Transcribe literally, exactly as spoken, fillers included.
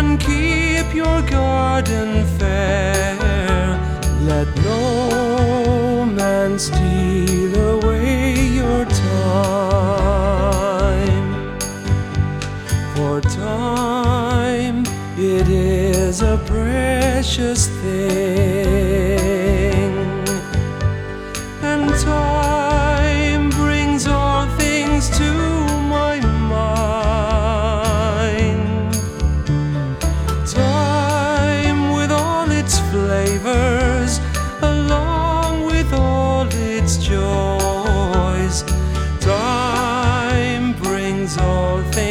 and keep your garden fair. Let no man steal away your time, for time, it is a precious thing, and time brings all things to my mind. Time with all its flavors, along with all its joys. Time brings all things